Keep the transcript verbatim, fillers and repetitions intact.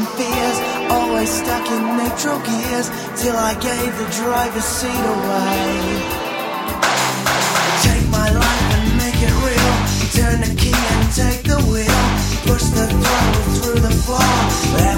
and fears, always stuck in neutral gears, till I gave the driver's seat away. Take my life and make it real, turn the key and take the wheel, push the throttle through the floor.